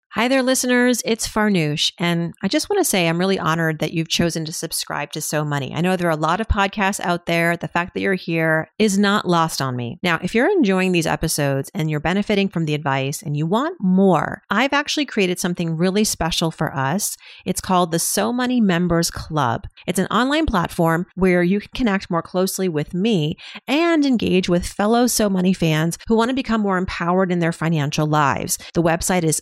Hi there, listeners. It's Farnoosh, and I just want to say I'm really honored that you've chosen to subscribe to So Money. I know there are a lot of podcasts out there. The fact that you're here is not lost on me. Now, if you're enjoying these episodes and you're benefiting from the advice and you want more, I've actually created something really special for us. It's called the So Money Members Club. It's an online platform where you can connect more closely with me and engage with fellow So Money fans who want to become more empowered in their financial lives. The website is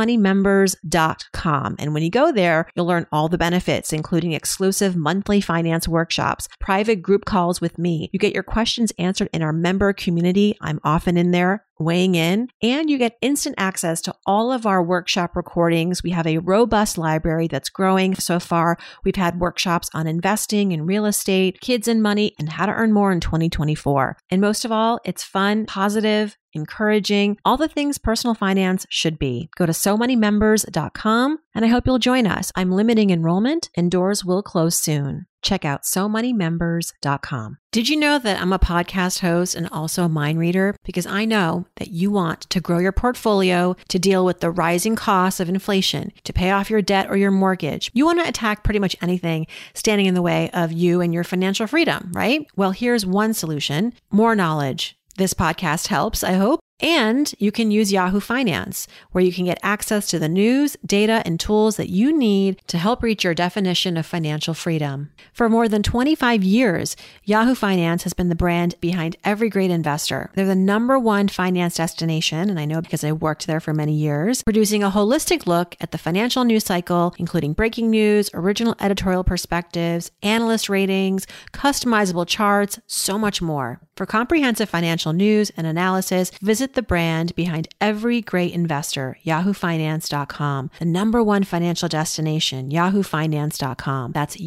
SoMoneyMembers.com. And when you go there, you'll learn all the benefits, including exclusive monthly finance workshops, private group calls with me. You get your questions answered in our member community. I'm often in there weighing in, and you get instant access to all of our workshop recordings. We have a robust library that's growing. So far, we've had workshops on investing in real estate, kids and money, and how to earn more in 2024. And most of all, it's fun, positive, encouraging, all the things personal finance should be. Go to SoMoneyMembers.com, and I hope you'll join us. I'm limiting enrollment, and doors will close soon. Check out SoMoneyMembers.com. Did you know that I'm a podcast host and also a mind reader? Because I know that you want to grow your portfolio, to deal with the rising costs of inflation, to pay off your debt or your mortgage. You want to attack pretty much anything standing in the way of you and your financial freedom, right? Well, here's one solution: more knowledge. This podcast helps, I hope. And you can use Yahoo Finance, where you can get access to the news, data, and tools that you need to help reach your definition of financial freedom. For more than 25 years, Yahoo Finance has been the brand behind every great investor. They're the #1 finance destination, and I know because I worked there for many years, producing a holistic look at the financial news cycle, including breaking news, original editorial perspectives, analyst ratings, customizable charts, so much more. For comprehensive financial news and analysis, visit the brand behind every great investor, yahoofinance.com. The #1 financial destination, yahoofinance.com. That's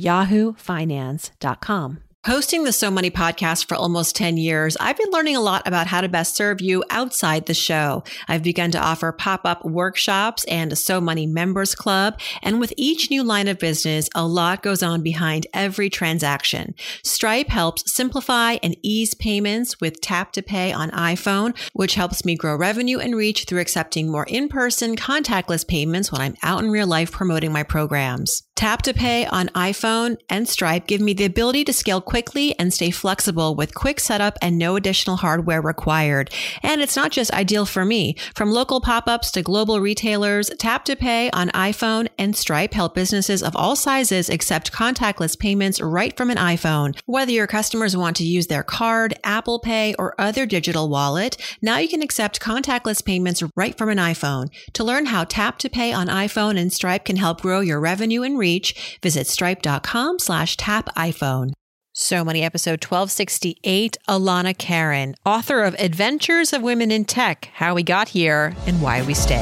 yahoofinance.com. Hosting the So Money podcast for almost 10 years, I've been learning a lot about how to best serve you outside the show. I've begun to offer pop-up workshops and a So Money Members Club. And with each new line of business, a lot goes on behind every transaction. Stripe helps simplify and ease payments with Tap to Pay on iPhone, which helps me grow revenue and reach through accepting more in-person contactless payments when I'm out in real life promoting my programs. Tap to Pay on iPhone and Stripe give me the ability to scale quickly and stay flexible with quick setup and no additional hardware required. And it's not just ideal for me. From local pop-ups to global retailers, Tap to Pay on iPhone and Stripe help businesses of all sizes accept contactless payments right from an iPhone. Whether your customers want to use their card, Apple Pay, or other digital wallet, now you can accept contactless payments right from an iPhone. To learn how Tap to Pay on iPhone and Stripe can help grow your revenue and reach, visit stripe.com/tapiphone. So Money episode 1268, Alana Karen, author of Adventures of Women in Tech, How We Got Here and Why We Stay.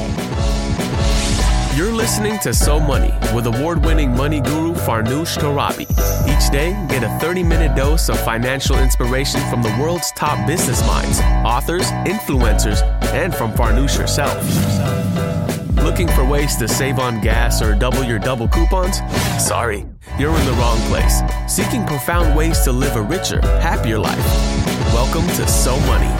You're listening to So Money with award-winning money guru Farnoosh Torabi. Each day, get a 30-minute dose of financial inspiration from the world's top business minds, authors, influencers, and from Farnoosh herself. Looking for ways to save on gas or double your double coupons? Sorry, you're in the wrong place. Seeking profound ways to live a richer, happier life. Welcome to So Money.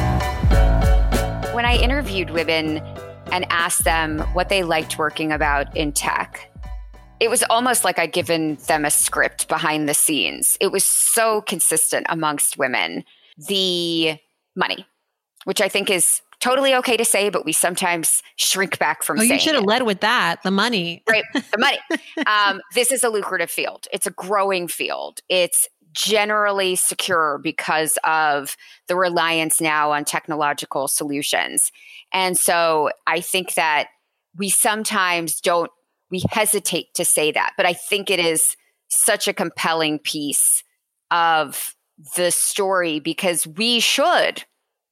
When I interviewed women and asked them what they liked working about in tech, it was almost like I'd given them a script behind the scenes. It was so consistent amongst women. The money, which I think is totally okay to say, but we sometimes shrink back from saying it. You should have led with that, the money. Right, the money. This is a lucrative field. It's a growing field. It's generally secure because of the reliance now on technological solutions. And so I think that we sometimes we hesitate to say that, but I think it is such a compelling piece of the story because we should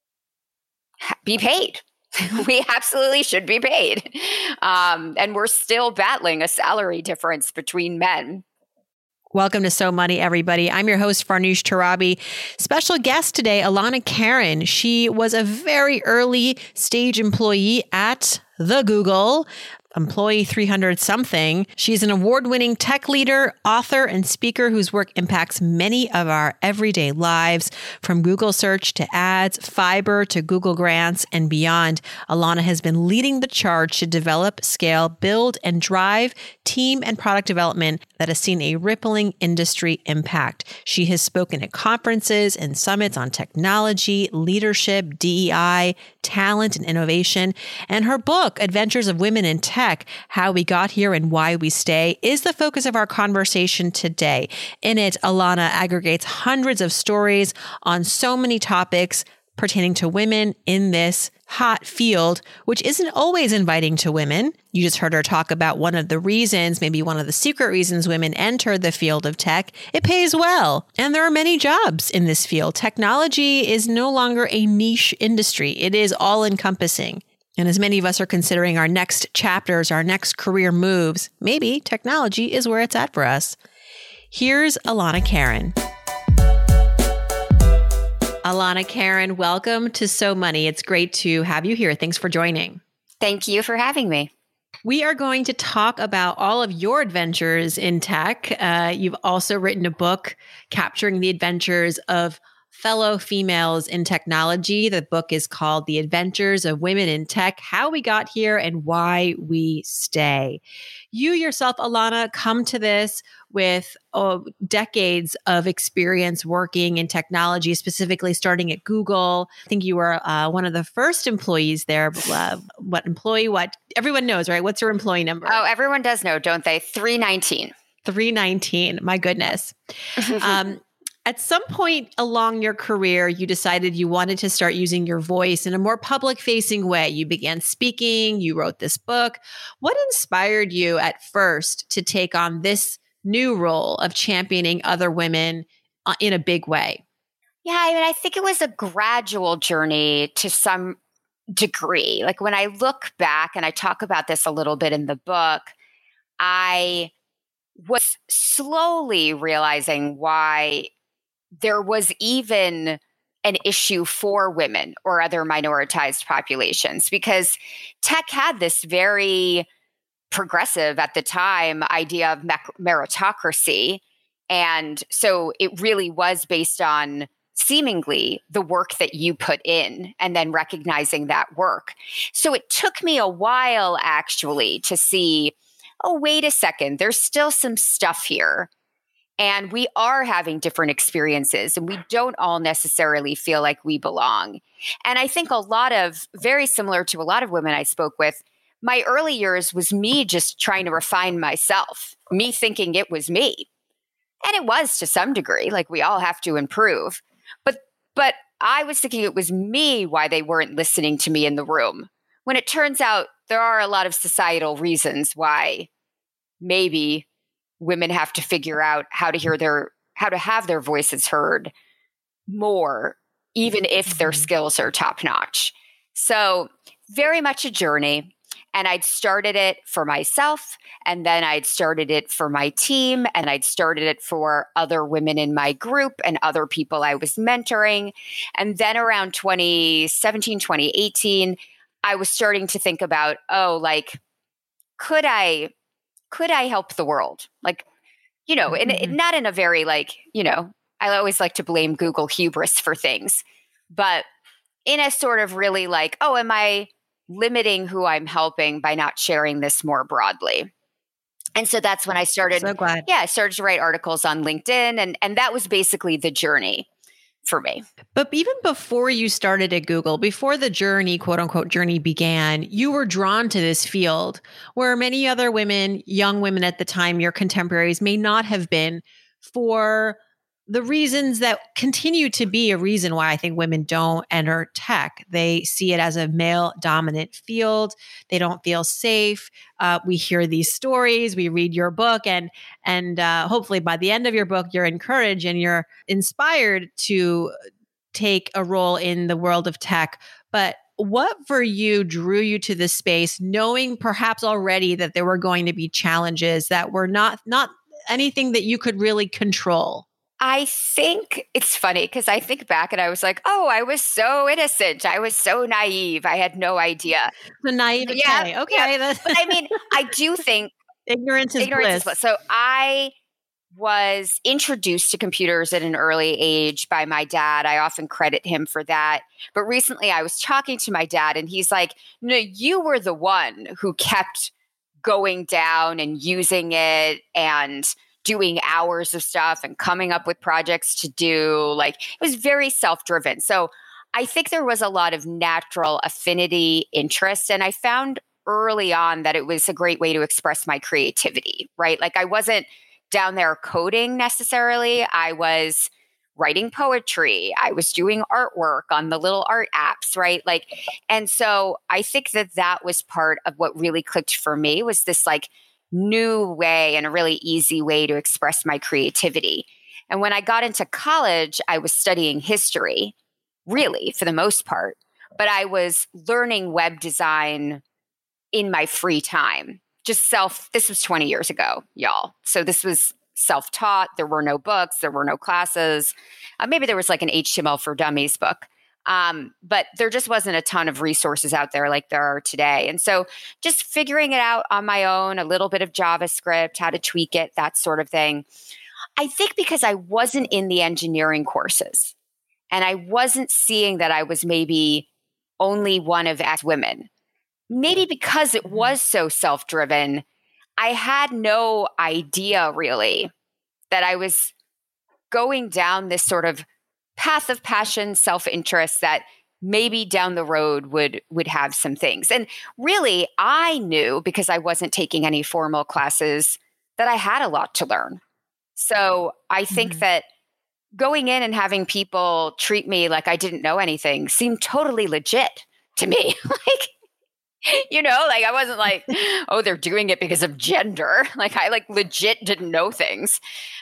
be paid. We absolutely should be paid. And we're still battling a salary difference between men. Welcome to So Money, everybody. I'm your host, Farnoosh Torabi. Special guest today, Alana Karen. She was a very early stage employee at the Google, Employee 300 something. She's an award-winning tech leader, author, and speaker whose work impacts many of our everyday lives, from Google search to ads, Fiverr to Google Grants, and beyond. Alana has been leading the charge to develop, scale, build, and drive team and product development that has seen a rippling industry impact. She has spoken at conferences and summits on technology, leadership, DEI, talent, and innovation. And her book, Adventures of Women in Tech, How We Got Here and Why We Stay, is the focus of our conversation today. In it, Alana aggregates hundreds of stories on so many topics pertaining to women in this hot field, which isn't always inviting to women. You just heard her talk about one of the reasons, maybe one of the secret reasons women enter the field of tech. It pays well. And there are many jobs in this field. Technology is no longer a niche industry. It is all encompassing. And as many of us are considering our next chapters, our next career moves, maybe technology is where it's at for us. Here's Alana Karen. Alana Karen, welcome to So Money. It's great to have you here. Thanks for joining. Thank you for having me. We are going to talk about all of your adventures in tech. You've also written a book capturing the adventures of fellow females in technology. The book is called The Adventures of Women in Tech, How We Got Here and Why We Stay. You yourself, Alana, come to this with decades of experience working in technology, specifically starting at Google. I think you were one of the first employees there. What? Everyone knows, right? What's your employee number? Oh, everyone does know, don't they? 319. 319. My goodness. At some point along your career, you decided you wanted to start using your voice in a more public-facing way. You began speaking, you wrote this book. What inspired you at first to take on this new role of championing other women in a big way? Yeah, I think it was a gradual journey to some degree. Like when I look back, and I talk about this a little bit in the book, I was slowly realizing why there was even an issue for women or other minoritized populations, because tech had this very progressive at the time idea of meritocracy. And so it really was based on seemingly the work that you put in and then recognizing that work. So it took me a while actually to see, oh, wait a second, there's still some stuff here. And we are having different experiences and we don't all necessarily feel like we belong. And I think very similar to a lot of women I spoke with, my early years was me just trying to refine myself, me thinking it was me. And it was to some degree, like we all have to improve. But I was thinking it was me why they weren't listening to me in the room, when it turns out there are a lot of societal reasons why maybe women have to figure out how to have their voices heard more, even if their skills are top notch. So very much a journey. And I'd started it for myself, and then I'd started it for my team, and I'd started it for other women in my group and other people I was mentoring. And then around 2017, 2018, I was starting to think about, could I help the world? Not in a very I always like to blame Google hubris for things, but in a sort of really am I limiting who I'm helping by not sharing this more broadly? And so that's when I started. So glad. Yeah, I started to write articles on LinkedIn, and that was basically the journey for me. But even before you started at Google, before the journey, quote unquote, journey began, you were drawn to this field where many other women, young women at the time, your contemporaries, may not have been, for the reasons that continue to be a reason why I think women don't enter tech. They see it as a male dominant field. They don't feel safe. We hear these stories, we read your book, and hopefully by the end of your book, you're encouraged and you're inspired to take a role in the world of tech. But what for you drew you to this space, knowing perhaps already that there were going to be challenges that were not anything that you could really control? I think it's funny because I think back and I was like, oh, I was so innocent. I was so naive. I had no idea. The naivete. Yeah. Okay. But I mean, I do think Ignorance is ignorance is bliss. bliss. So I was introduced to computers at an early age by my dad. I often credit him for that. But recently I was talking to my dad and he's like, no, you were the one who kept going down and using it and doing hours of stuff and coming up with projects to do. Like it was very self-driven. So I think there was a lot of natural affinity, interest. And I found early on that it was a great way to express my creativity, right? Like I wasn't down there coding necessarily. I was writing poetry. I was doing artwork on the little art apps, right? Like, and so I think that that was part of what really clicked for me was this like new way and a really easy way to express my creativity. And when I got into college, I was studying history, really, for the most part, but I was learning web design in my free time. This was 20 years ago, y'all. So this was self-taught. There were no books. There were no classes. Maybe there was like an HTML for Dummies book. But there just wasn't a ton of resources out there like there are today. And so just figuring it out on my own, a little bit of JavaScript, how to tweak it, that sort of thing. I think because I wasn't in the engineering courses and I wasn't seeing that I was maybe only one of X women. Maybe because it was so self-driven, I had no idea really that I was going down this sort of path of passion, self-interest that maybe down the road would have some things. And really, I knew because I wasn't taking any formal classes that I had a lot to learn. So I think that going in and having people treat me like I didn't know anything seemed totally legit to me. Like, you know, like I wasn't like, oh, they're doing it because of gender. Like I like legit didn't know things.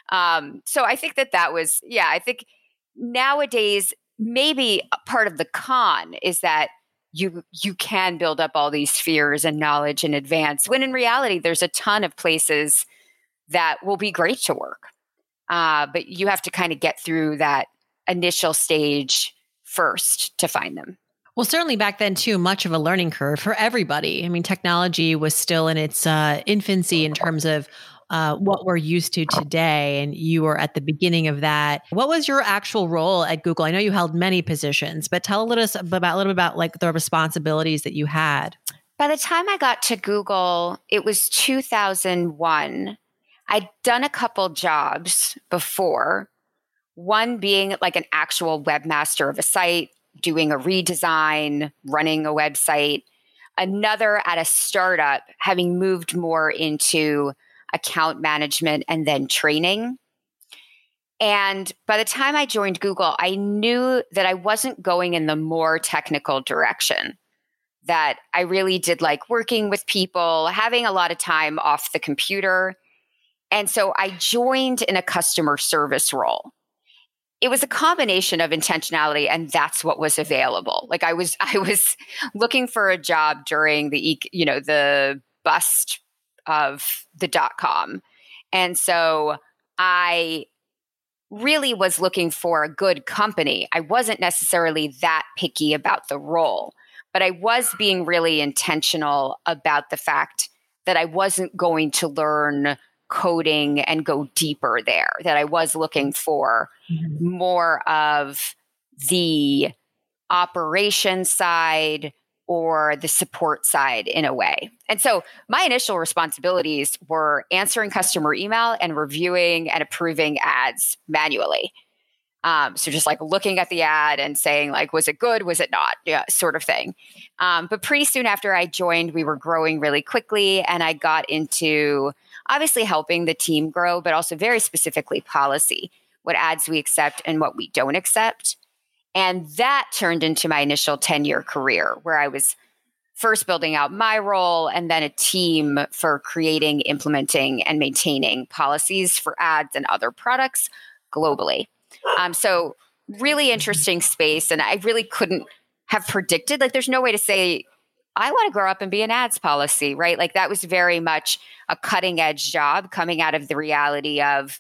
So I think that was, I think nowadays, maybe a part of the con is that you can build up all these fears and knowledge in advance, when in reality, there's a ton of places that will be great to work. But you have to kind of get through that initial stage first to find them. Well, certainly back then too, much of a learning curve for everybody. I mean, technology was still in its infancy in terms of what we're used to today. And you were at the beginning of that. What was your actual role at Google? I know you held many positions, but tell a little bit about like the responsibilities that you had. By the time I got to Google, it was 2001. I'd done a couple jobs before, one being like an actual webmaster of a site, doing a redesign, running a website, another at a startup, having moved more into account management and then training. And by the time I joined Google, I knew that I wasn't going in the more technical direction, that I really did like working with people, having a lot of time off the computer. And so I joined in a customer service role. It was a combination of intentionality, and that's what was available. Like I was looking for a job during the bust of the .com. And so I really was looking for a good company. I wasn't necessarily that picky about the role, but I was being really intentional about the fact that I wasn't going to learn coding and go deeper there, that I was looking for more of the operation side or the support side in a way. And so my initial responsibilities were answering customer email and reviewing and approving ads manually. So just like looking at the ad and saying like, was it good? Was it not? Yeah, sort of thing. But pretty soon after I joined, we were growing really quickly, and I got into obviously helping the team grow, but also very specifically policy, what ads we accept and what we don't accept. And that turned into my initial 10-year career, where I was first building out my role and then a team for creating, implementing, and maintaining policies for ads and other products globally. So really interesting space. And I really couldn't have predicted, like there's no way to say, I want to grow up and be an ads policy, right? Like that was very much a cutting edge job coming out of the reality of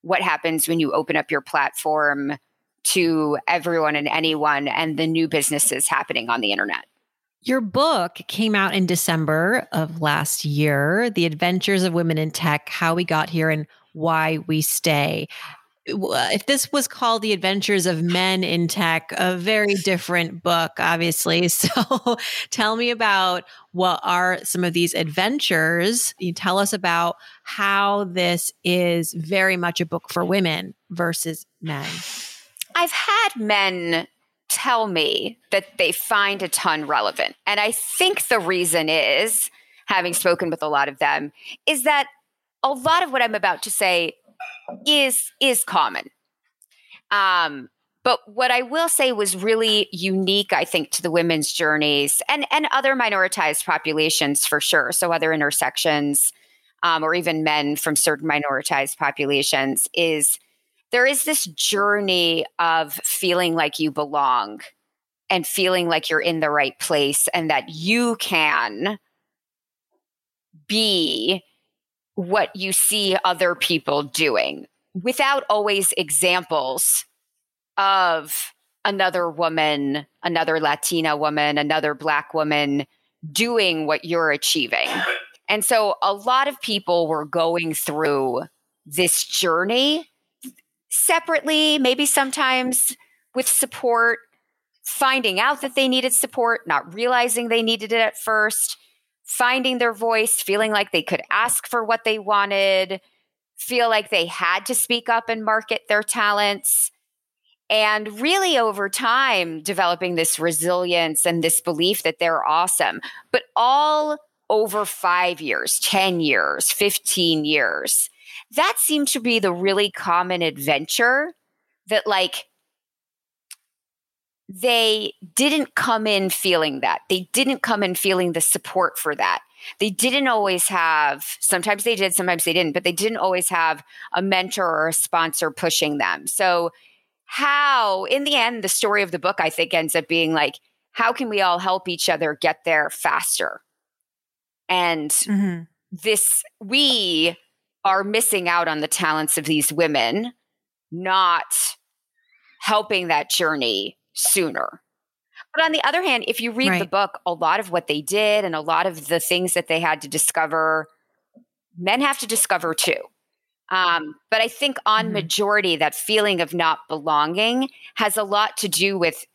what happens when you open up your platform to everyone and anyone and the new businesses happening on the internet. Your book came out in December of last year, The Adventures of Women in Tech, How We Got Here and Why We Stay. If this was called The Adventures of Men in Tech, a very different book, obviously. So tell me about what are some of these adventures. You tell us about how this is very much a book for women versus men. I've had men tell me that they find a ton relevant. And I think the reason is, having spoken with a lot of them, is that a lot of what I'm about to say is common. But what I will say was really unique, I think, to the women's journeys and other minoritized populations for sure. So other intersections, or even men from certain minoritized populations, is there is this journey of feeling like you belong and feeling like you're in the right place and that you can be what you see other people doing without always examples of another woman, another Latina woman, another Black woman doing what you're achieving. And so a lot of people were going through this journey separately, maybe sometimes with support, finding out that they needed support, not realizing they needed it at first, finding their voice, feeling like they could ask for what they wanted, feel like they had to speak up and market their talents. And really over time, developing this resilience and this belief that they're awesome, but all over 5 years, 10 years, 15 years. That seemed to be the really common adventure that, like, they didn't come in feeling that. They didn't come in feeling the support for that. They didn't always have, sometimes they did, sometimes they didn't, but they didn't always have a mentor or a sponsor pushing them. So how, in the end, the story of the book, I think, ends up being like, how can we all help each other get there faster? And we are missing out on the talents of these women, not helping that journey sooner. But on the other hand, if you read the book, a lot of what they did and a lot of the things that they had to discover, men have to discover too. But I think on majority, that feeling of not belonging has a lot to do with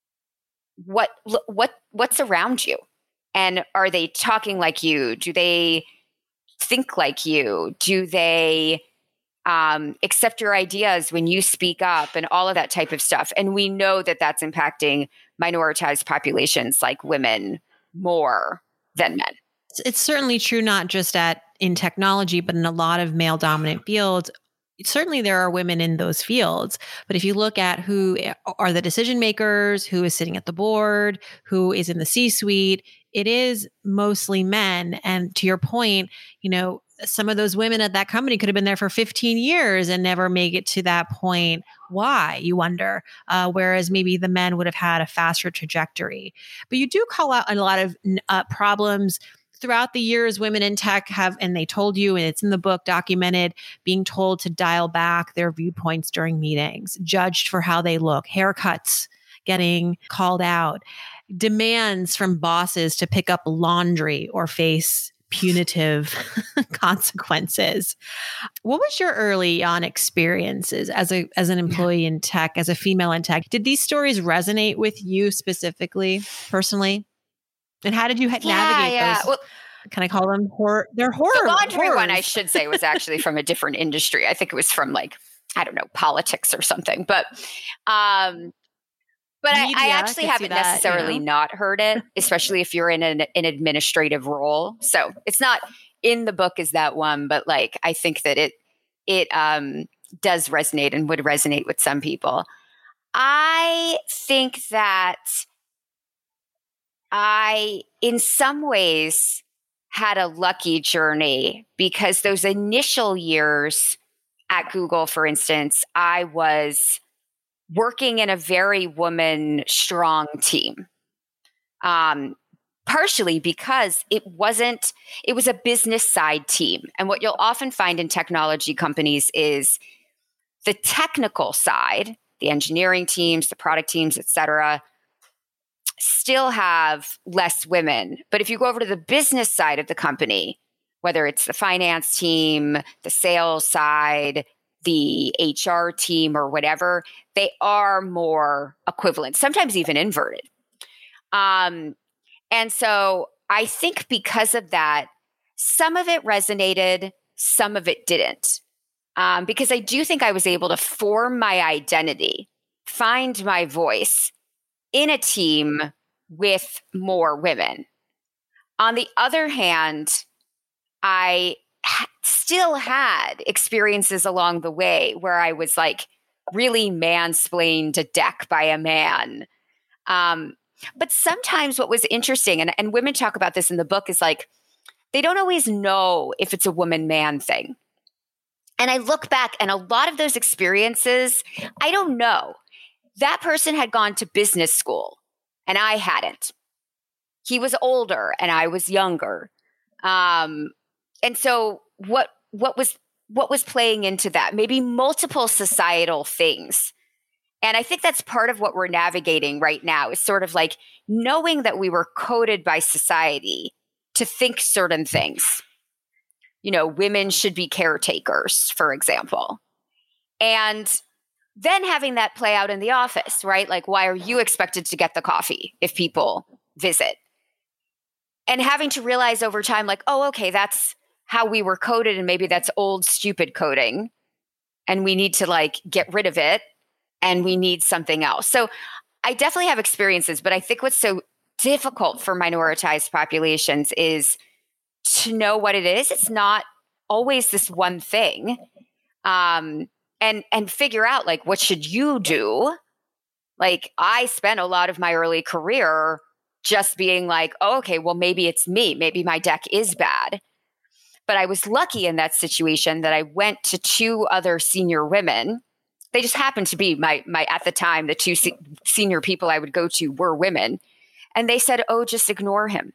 what's around you. And are they talking like you? Do they think like you? Do they accept your ideas when you speak up and all of that type of stuff? And we know that that's impacting minoritized populations like women more than men. It's certainly true, not just in technology, but in a lot of male dominant fields. Certainly there are women in those fields, but if you look at who are the decision makers, who is sitting at the board, who is in the C-suite, it is mostly men. And to your point, some of those women at that company could have been there for 15 years and never make it to that point. Why, you wonder? Whereas maybe the men would have had a faster trajectory. But you do call out a lot of problems throughout the years. Women in tech have, and they told you, and it's in the book documented, being told to dial back their viewpoints during meetings, judged for how they look, haircuts getting called out, demands from bosses to pick up laundry or face punitive consequences. What was your early on experiences as an employee in tech, as a female in tech? Did these stories resonate with you specifically, personally? And how did you navigate those? Well, can I call them horror? They're horror. The laundry one, I should say, was actually from a different industry. I think it was from politics or something. But I actually haven't necessarily not heard it, especially if you're in an administrative role. So it's not in the book as that one, but I think that it does resonate and would resonate with some people. I think that I, in some ways, had a lucky journey because those initial years at Google, for instance, I was working in a very woman-strong team, partially because it was a business side team. And what you'll often find in technology companies is The technical side, the engineering teams, the product teams, et cetera, still have less women. But if you go over to the business side of the company, whether it's the finance team, the sales side, the HR team, or whatever, they are more equivalent, sometimes even inverted. And so I think because of that, some of it resonated, some of it didn't. Because I do think I was able to form my identity, find my voice in a team with more women. On the other hand, I still had experiences along the way where I was like really mansplained a deck by a man. But sometimes what was interesting, and women talk about this in the book, is like, they don't always know if it's a woman-man thing. And I look back and a lot of those experiences, I don't know. That person had gone to business school and I hadn't. He was older and I was younger. And so what was playing into that? Maybe multiple societal things. And I think that's part of what we're navigating right now, is sort of like knowing that we were coded by society to think certain things. You know, women should be caretakers, for example. And then having that play out in the office, right? Like, why are you expected to get the coffee if people visit? And having to realize over time, like, oh, okay, that's how we were coded, and maybe that's old, stupid coding, and we need to like get rid of it, and we need something else. So I definitely have experiences, but I think what's so difficult for minoritized populations is to know what it is. It's not always this one thing. And figure out like, what should you do? Like, I spent a lot of my early career just being like, oh, okay, well, maybe it's me. Maybe my deck is bad. But I was lucky in that situation that I went to two other senior women. They just happened to be my at the time, the two senior people I would go to were women. And they said, oh, just ignore him.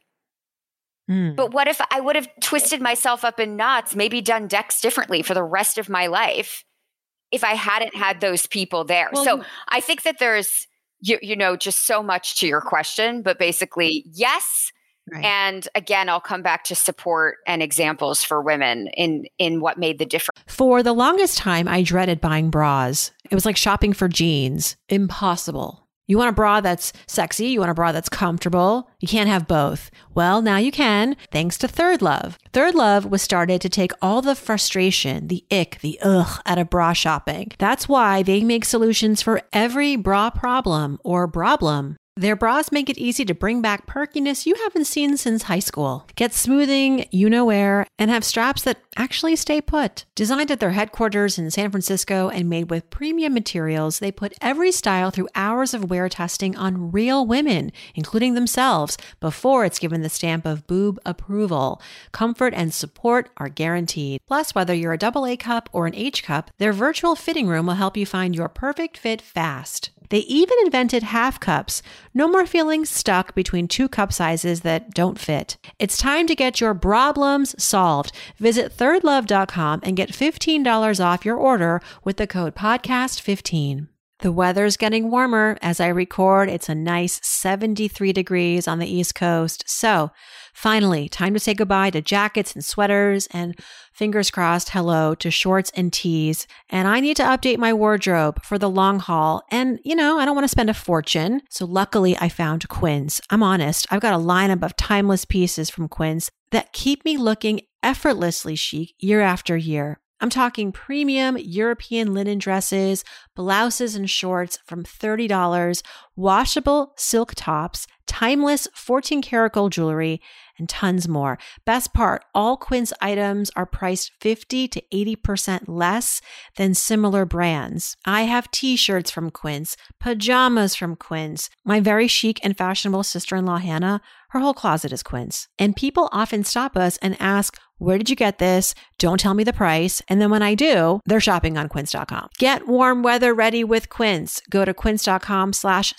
But what if I would have twisted myself up in knots, maybe done decks differently for the rest of my life if I hadn't had those people there? Well, so I think that there's, you know, just so much to your question, but basically, yes. Right. And again, I'll come back to support and examples for women in what made the difference. For the longest time, I dreaded buying bras. It was like shopping for jeans. Impossible. You want a bra that's sexy. You want a bra that's comfortable. You can't have both. Well, now you can, thanks to Third Love. Third Love was started to take all the frustration, the ick, the ugh out of bra shopping. That's why they make solutions for every bra problem or problem. Their bras make it easy to bring back perkiness you haven't seen since high school. Get smoothing, you know where, and have straps that actually stay put. Designed at their headquarters in San Francisco and made with premium materials, they put every style through hours of wear testing on real women, including themselves, before it's given the stamp of boob approval. Comfort and support are guaranteed. Plus, whether you're a AA cup or an H cup, their virtual fitting room will help you find your perfect fit fast. They even invented half cups. No more feeling stuck between two cup sizes that don't fit. It's time to get your problems solved. Visit thirdlove.com and get $15 off your order with the code podcast15. The weather's getting warmer. As I record, it's a nice 73 degrees on the East Coast. So finally, time to say goodbye to jackets and sweaters and fingers crossed, hello to shorts and tees. And I need to update my wardrobe for the long haul. And, you know, I don't want to spend a fortune. So luckily I found Quince. I'm honest. I've got a lineup of timeless pieces from Quince that keep me looking effortlessly chic year after year. I'm talking premium European linen dresses, blouses and shorts from $30, washable silk tops, timeless 14-karat gold jewelry, and tons more. Best part, all Quince items are priced 50 to 80% less than similar brands. I have t-shirts from Quince, pajamas from Quince. My very chic and fashionable sister-in-law, Hannah, her whole closet is Quince. And people often stop us and ask, where did you get this? Don't tell me the price. And then when I do, they're shopping on quince.com. Get warm weather ready with Quince. Go to quince.com/so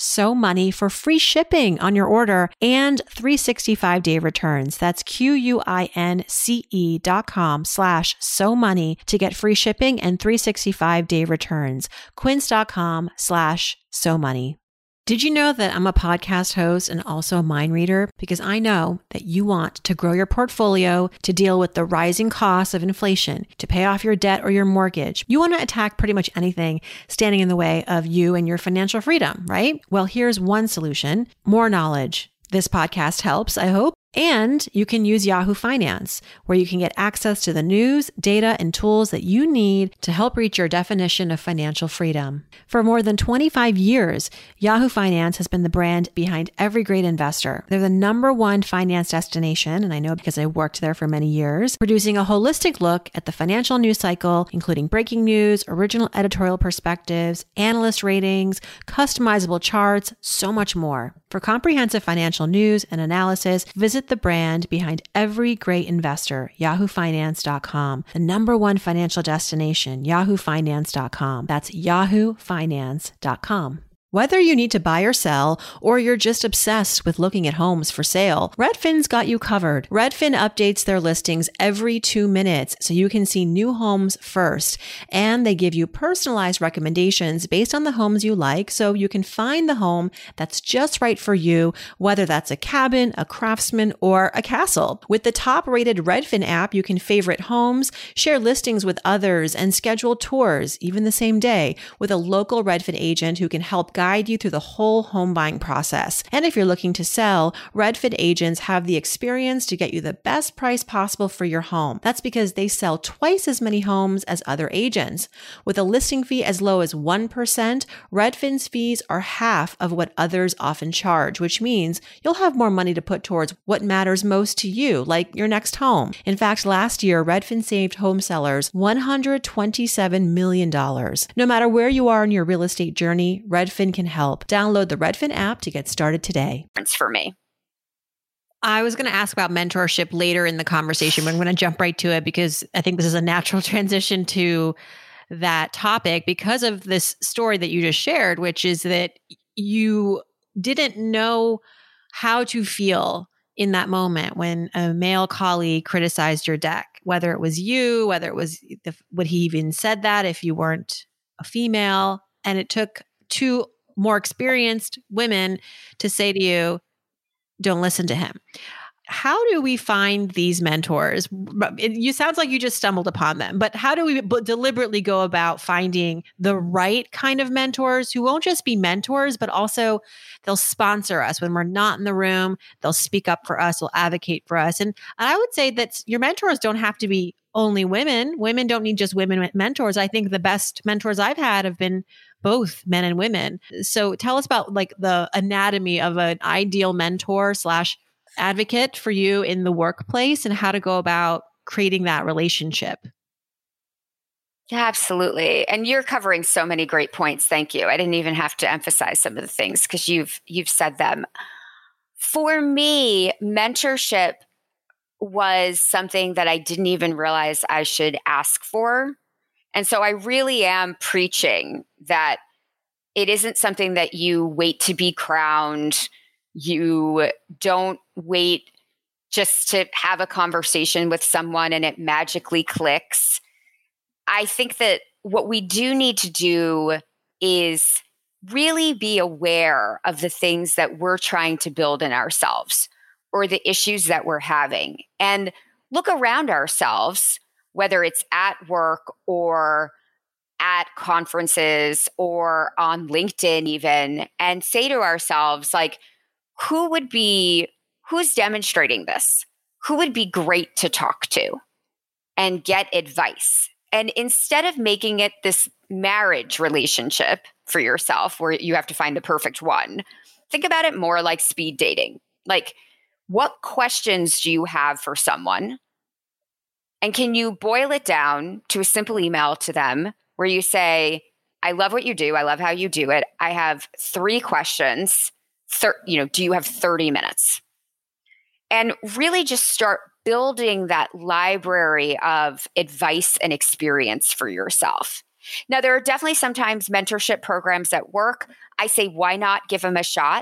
/SoMoney for free shipping on your order and 365-day returns. That's QUINCE.com/SoMoney to get free shipping and 365-day returns. Quince.com/SoMoney. Did you know that I'm a podcast host and also a mind reader? Because I know that you want to grow your portfolio, to deal with the rising costs of inflation, to pay off your debt or your mortgage. You want to attack pretty much anything standing in the way of you and your financial freedom, right? Well, here's one solution: more knowledge. This podcast helps, I hope. And you can use Yahoo Finance, where you can get access to the news, data, and tools that you need to help reach your definition of financial freedom. For more than 25 years, Yahoo Finance has been the brand behind every great investor. They're the #1 finance destination, and I know because I worked there for many years, producing a holistic look at the financial news cycle, including breaking news, original editorial perspectives, analyst ratings, customizable charts, so much more. For comprehensive financial news and analysis, visit the brand behind every great investor, yahoofinance.com. The #1 financial destination, yahoofinance.com. That's yahoofinance.com. Whether you need to buy or sell, or you're just obsessed with looking at homes for sale, Redfin's got you covered. Redfin updates their listings every 2 minutes so you can see new homes first. And they give you personalized recommendations based on the homes you like so you can find the home that's just right for you, whether that's a cabin, a craftsman, or a castle. With the top-rated Redfin app, you can favorite homes, share listings with others, and schedule tours, even the same day, with a local Redfin agent who can help guide you through the whole home buying process. And if you're looking to sell, Redfin agents have the experience to get you the best price possible for your home. That's because they sell twice as many homes as other agents. With a listing fee as low as 1%, Redfin's fees are half of what others often charge, which means you'll have more money to put towards what matters most to you, like your next home. In fact, last year, Redfin saved home sellers $127 million. No matter where you are in your real estate journey, Redfin can help. Download the Redfin app to get started today. It's for me. I was going to ask about mentorship later in the conversation, but I'm going to jump right to it because I think this is a natural transition to that topic because of this story that you just shared, which is that you didn't know how to feel in that moment when a male colleague criticized your deck, whether it was you, whether it was what he even said that if you weren't a female, and it took two more experienced women to say to you, don't listen to him. How do we find these mentors? You sounds like you just stumbled upon them, but how do we deliberately go about finding the right kind of mentors who won't just be mentors, but also they'll sponsor us when we're not in the room. They'll speak up for us. They'll advocate for us. And I would say that your mentors don't have to be only women. Women don't need just women mentors. I think the best mentors I've had have been both men and women. So tell us about like the anatomy of an ideal mentor / advocate for you in the workplace and how to go about creating that relationship. Yeah, absolutely. And you're covering so many great points. Thank you. I didn't even have to emphasize some of the things because you've said them. For me, mentorship was something that I didn't even realize I should ask for. And so I really am preaching that it isn't something that you wait to be crowned. You don't wait just to have a conversation with someone and it magically clicks. I think that what we do need to do is really be aware of the things that we're trying to build in ourselves or the issues that we're having and look around ourselves, whether it's at work or at conferences or on LinkedIn even, and say to ourselves, like, who's demonstrating this? Who would be great to talk to and get advice? And instead of making it this marriage relationship for yourself where you have to find the perfect one, think about it more like speed dating. Like, what questions do you have for someone? And can you boil it down to a simple email to them where you say, I love what you do. I love how you do it. I have 3 questions. Do you have 30 minutes? And really just start building that library of advice and experience for yourself. Now, there are definitely sometimes mentorship programs that work. I say, why not give them a shot?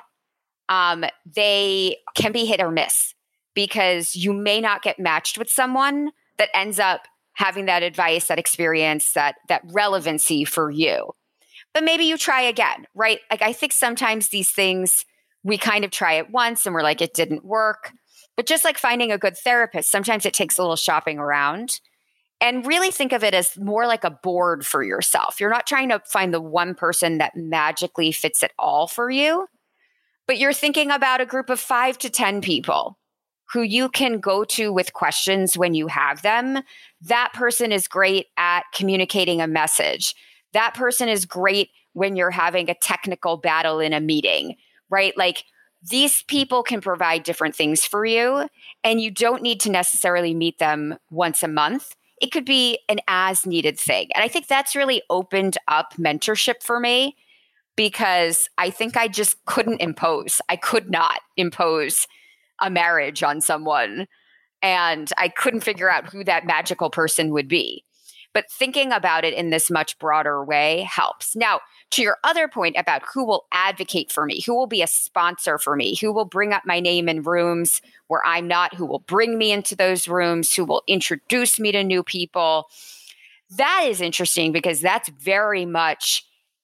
They can be hit or miss because you may not get matched with someone that ends up having that advice, that experience, that relevancy for you. But maybe you try again, right? Like, I think sometimes these things, we kind of try it once and we're like, it didn't work. But just like finding a good therapist, sometimes it takes a little shopping around. And really think of it as more like a board for yourself. You're not trying to find the one person that magically fits it all for you, but you're thinking about a group of 5 to 10 people who you can go to with questions when you have them. That person is great at communicating a message. That person is great when you're having a technical battle in a meeting, right? Like, these people can provide different things for you, and you don't need to necessarily meet them once a month. It could be an as needed thing. And I think that's really opened up mentorship for me, because I think I just couldn't impose. I could not impose a marriage on someone, and I couldn't figure out who that magical person would be. But thinking about it in this much broader way helps. Now, to your other point about who will advocate for me, who will be a sponsor for me, who will bring up my name in rooms where I'm not, who will bring me into those rooms, who will introduce me to new people. That is interesting, because that's very much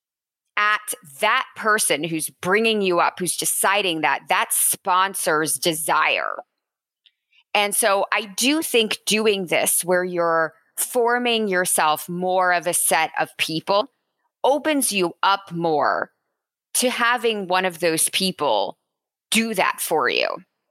at that person who's bringing you up, who's deciding that sponsor's desire. And so I do think doing this, where you're forming yourself more of a set of people, opens you up more to having one of those people do that for you,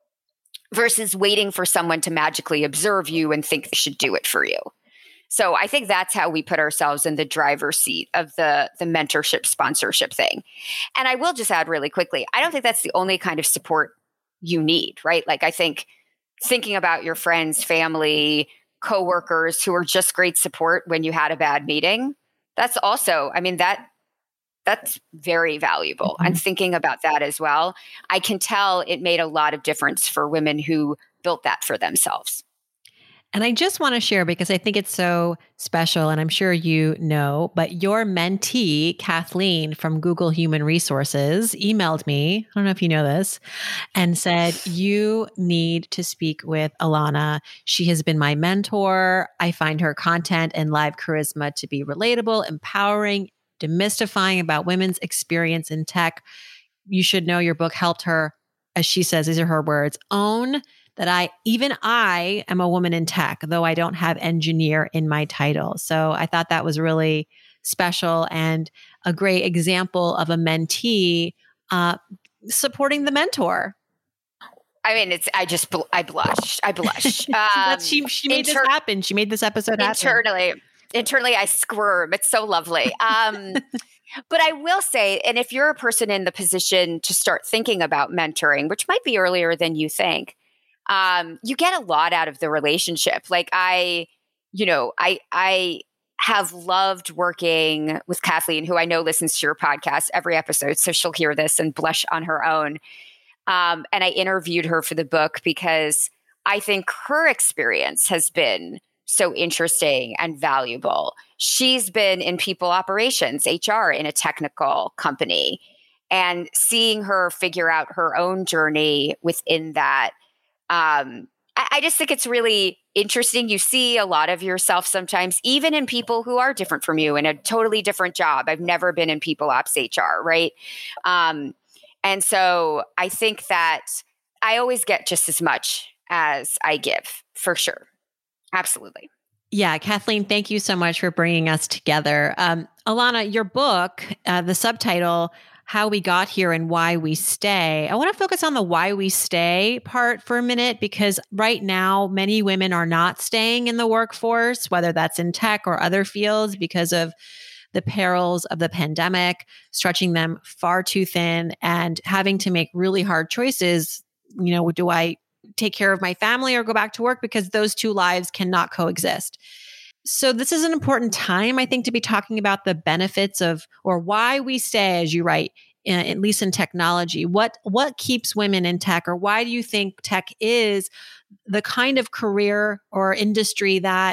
versus waiting for someone to magically observe you and think they should do it for you. So I think that's how we put ourselves in the driver's seat of the mentorship sponsorship thing. And I will just add really quickly, I don't think that's the only kind of support you need, right? Like, I think thinking about your friends, family, coworkers who are just great support when you had a bad meeting, that's also, I mean, that's very valuable. Mm-hmm. And thinking about that as well, I can tell it made a lot of difference for women who built that for themselves. And I just want to share, because I think it's so special, and I'm sure you know, but your mentee, Kathleen from Google Human Resources, emailed me, I don't know if you know this, and said, you need to speak with Ilana. She has been my mentor. I find her content and live charisma to be relatable, empowering, demystifying about women's experience in tech. You should know your book helped her, as she says, these are her words, own that I am a woman in tech, though I don't have engineer in my title. So I thought that was really special and a great example of a mentee supporting the mentor. I mean, I blush. She made this happen. She made this episode happen. Internally, I squirm. It's so lovely. But I will say, and if you're a person in the position to start thinking about mentoring, which might be earlier than you think, you get a lot out of the relationship. Like, I have loved working with Kathleen, who I know listens to your podcast every episode, so she'll hear this and blush on her own. And I interviewed her for the book because I think her experience has been so interesting and valuable. She's been in people operations, HR, in a technical company, and seeing her figure out her own journey within that. I just think it's really interesting. You see a lot of yourself sometimes, even in people who are different from you in a totally different job. I've never been in people ops HR, right? And so I think that I always get just as much as I give, for sure. Absolutely. Yeah, Kathleen, thank you so much for bringing us together. Ilana, your book, the subtitle, How We Got Here and Why We Stay. I want to focus on the why we stay part for a minute, because right now, many women are not staying in the workforce, whether that's in tech or other fields, because of the perils of the pandemic, stretching them far too thin and having to make really hard choices. You know, do I take care of my family or go back to work? Because those two lives cannot coexist. So this is an important time, I think, to be talking about the benefits of, or why we stay, as you write, at least in technology. What keeps women in tech, or why do you think tech is the kind of career or industry that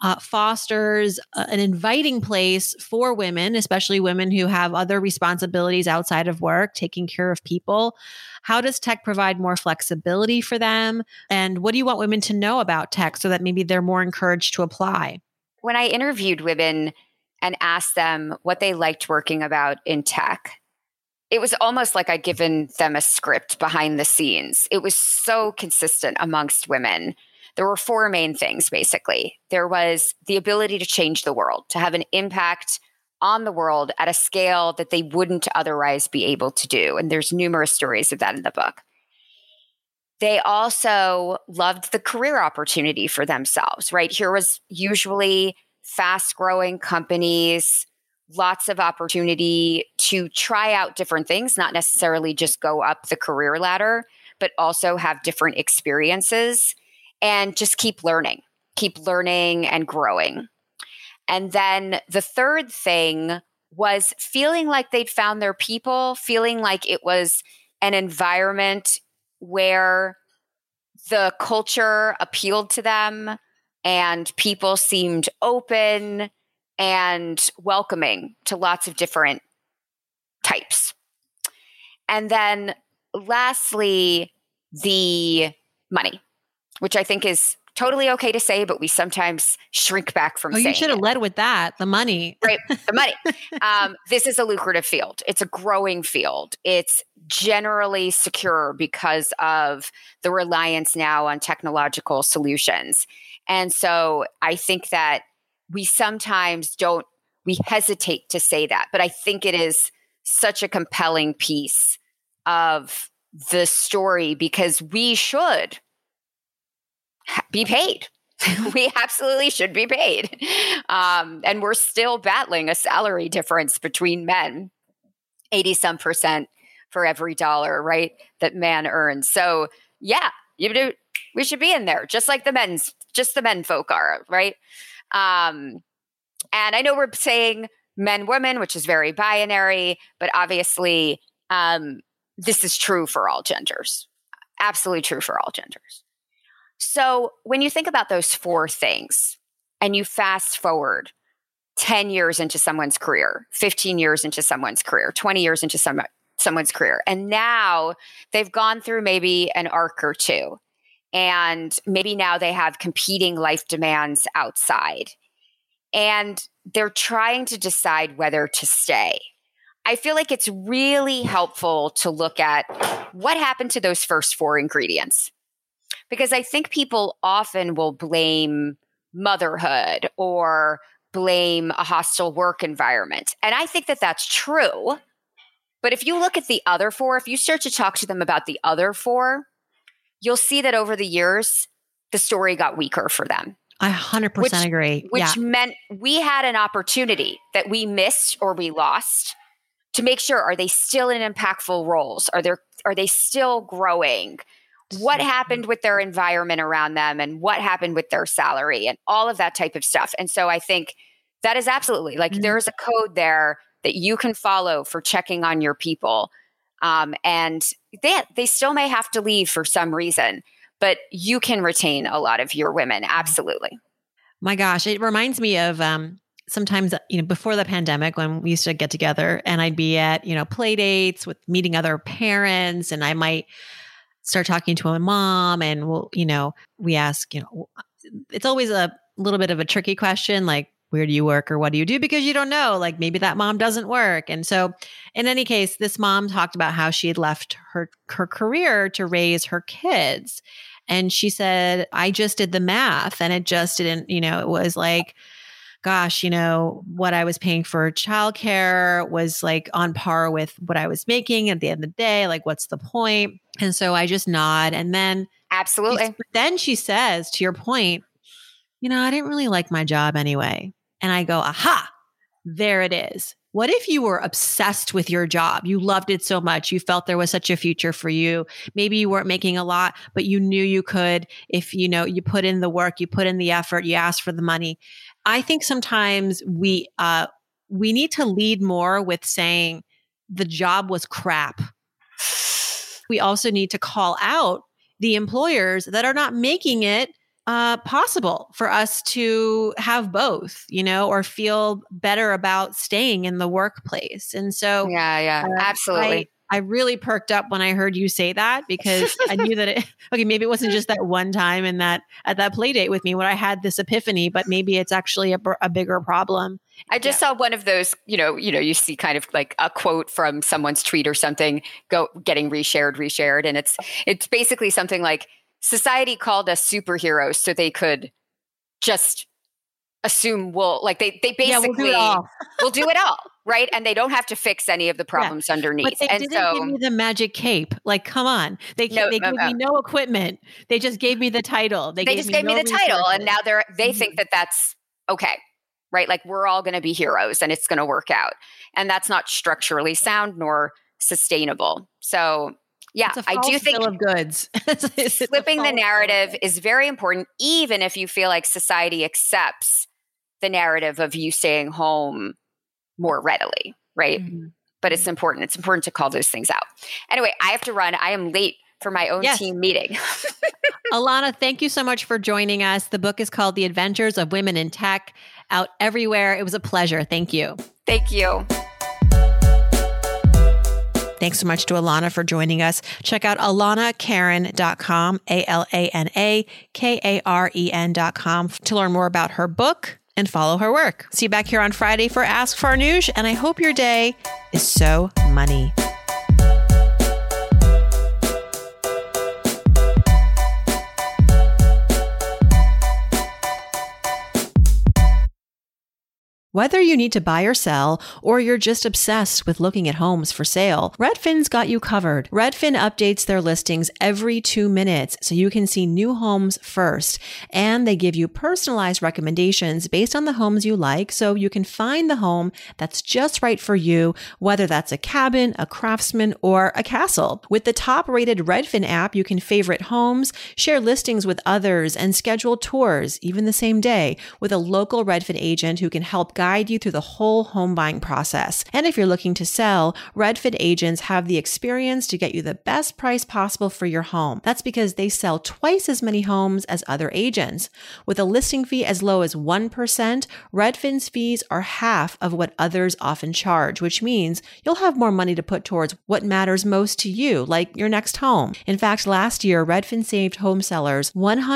fosters an inviting place for women, especially women who have other responsibilities outside of work, taking care of people. How does tech provide more flexibility for them? And what do you want women to know about tech so that maybe they're more encouraged to apply? When I interviewed women and asked them what they liked working about in tech, it was almost like I'd given them a script behind the scenes. It was so consistent amongst women. There were four main things, basically. There was the ability to change the world, to have an impact on the world at a scale that they wouldn't otherwise be able to do. And there's numerous stories of that in the book. They also loved the career opportunity for themselves, right? Here was usually fast-growing companies, lots of opportunity to try out different things, not necessarily just go up the career ladder, but also have different experiences and just keep learning and growing. And then the third thing was feeling like they'd found their people, feeling like it was an environment where the culture appealed to them and people seemed open and welcoming to lots of different types. And then lastly, the money, which I think is totally okay to say, but we sometimes shrink back from saying it. You should have led with that, the money. Right, the money. This is a lucrative field. It's a growing field. It's generally secure because of the reliance now on technological solutions. And so I think that we sometimes we hesitate to say that, but I think it is such a compelling piece of the story because we should be paid. We absolutely should be paid. And we're still battling a salary difference between men, 80% for every dollar, right, that man earns. So yeah, we should be in there, just like the men folk are, right? And I know we're saying men, women, which is very binary, but obviously this is true for all genders. Absolutely true for all genders. So when you think about those four things and you fast forward 10 years into someone's career, 15 years into someone's career, 20 years into someone's career, and now they've gone through maybe an arc or two, and maybe now they have competing life demands outside, and they're trying to decide whether to stay. I feel like it's really helpful to look at what happened to those first four ingredients. Because I think people often will blame motherhood or blame a hostile work environment. And I think that that's true. But if you look at the other four, if you start to talk to them about the other four, you'll see that over the years, the story got weaker for them. I 100% agree. Which meant we had an opportunity that we missed or we lost to make sure, are they still in impactful roles? Are they still growing? What happened with their environment around them and what happened with their salary and all of that type of stuff. And so I think that is absolutely there's a code there that you can follow for checking on your people. And they still may have to leave for some reason, but you can retain a lot of your women. Absolutely. My gosh, it reminds me of sometimes, before the pandemic when we used to get together and I'd be at, play dates with meeting other parents, and I might start talking to a mom and we ask, it's always a little bit of a tricky question, like, where do you work or what do you do? Because you don't know, like maybe that mom doesn't work. And so in any case, this mom talked about how she had left her career to raise her kids. And she said, I just did the math and it just didn't, it was like, gosh, what I was paying for childcare was like on par with what I was making at the end of the day. Like, what's the point? And so I just nod. And then absolutely. Then she says, to your point, I didn't really like my job anyway. And I go, aha, there it is. What if you were obsessed with your job? You loved it so much. You felt there was such a future for you. Maybe you weren't making a lot, but you knew you could if, you put in the work, you put in the effort, you asked for the money. I think sometimes we need to lead more with saying the job was crap. We also need to call out the employers that are not making it possible for us to have both, or feel better about staying in the workplace. And so, absolutely. I really perked up when I heard you say that, because I knew that maybe it wasn't just that one time at that play date with me when I had this epiphany, but maybe it's actually a bigger problem. I just saw one of those, you see kind of like a quote from someone's tweet or something getting reshared. And it's basically something like, society called us superheroes so they could just assume they basically we'll do it all. Right. And they don't have to fix any of the problems underneath. But they didn't give me the magic cape. Like, come on. They gave me no equipment. They just gave me the title. They just gave me the title. And now they think that that's okay. Right. Like, we're all going to be heroes and it's going to work out. And that's not structurally sound nor sustainable. So, yeah, I do think bill of goods. Flipping the narrative is very important, even if you feel like society accepts the narrative of you staying home more readily, right? Mm-hmm. But it's important. It's important to call those things out. Anyway, I have to run. I am late for my own team meeting. Alana, thank you so much for joining us. The book is called The Adventures of Women in Tech, out everywhere. It was a pleasure. Thank you. Thank you. Thanks so much to Alana for joining us. Check out alanakaren.com, ALANAKAREN.com to learn more about her book and follow her work. See you back here on Friday for Ask Farnoosh, and I hope your day is so money. Whether you need to buy or sell, or you're just obsessed with looking at homes for sale, Redfin's got you covered. Redfin updates their listings every 2 minutes so you can see new homes first. And they give you personalized recommendations based on the homes you like so you can find the home that's just right for you, whether that's a cabin, a craftsman, or a castle. With the top-rated Redfin app, you can favorite homes, share listings with others, and schedule tours, even the same day, with a local Redfin agent who can help guide you through the whole home buying process. And if you're looking to sell, Redfin agents have the experience to get you the best price possible for your home. That's because they sell twice as many homes as other agents. With a listing fee as low as 1%, Redfin's fees are half of what others often charge, which means you'll have more money to put towards what matters most to you, like your next home. In fact, last year, Redfin saved home sellers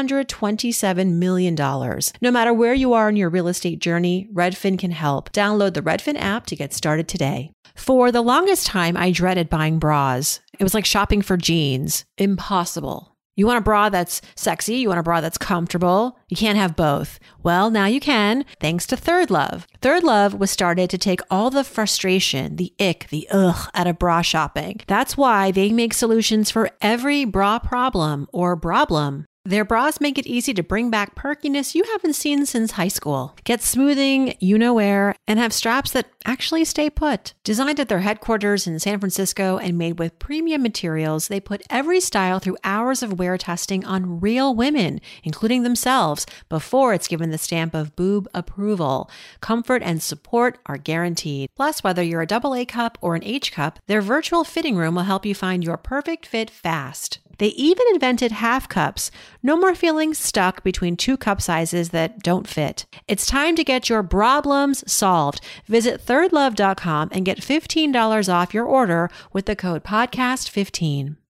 $127 million. No matter where you are in your real estate journey, Redfin can help. Download the Redfin app to get started today. For the longest time, I dreaded buying bras. It was like shopping for jeans. Impossible. You want a bra that's sexy, you want a bra that's comfortable. You can't have both. Well, now you can, thanks to Third Love. Third Love was started to take all the frustration, the ick, the ugh out of bra shopping. That's why they make solutions for every bra problem or problem. Their bras make it easy to bring back perkiness you haven't seen since high school. Get smoothing, you-know-where, and have straps that actually stay put. Designed at their headquarters in San Francisco and made with premium materials, they put every style through hours of wear testing on real women, including themselves, before it's given the stamp of boob approval. Comfort and support are guaranteed. Plus, whether you're a AA cup or an H cup, their virtual fitting room will help you find your perfect fit fast. They even invented half cups. No more feeling stuck between two cup sizes that don't fit. It's time to get your problems solved. Visit thirdlove.com and get $15 off your order with the code podcast15.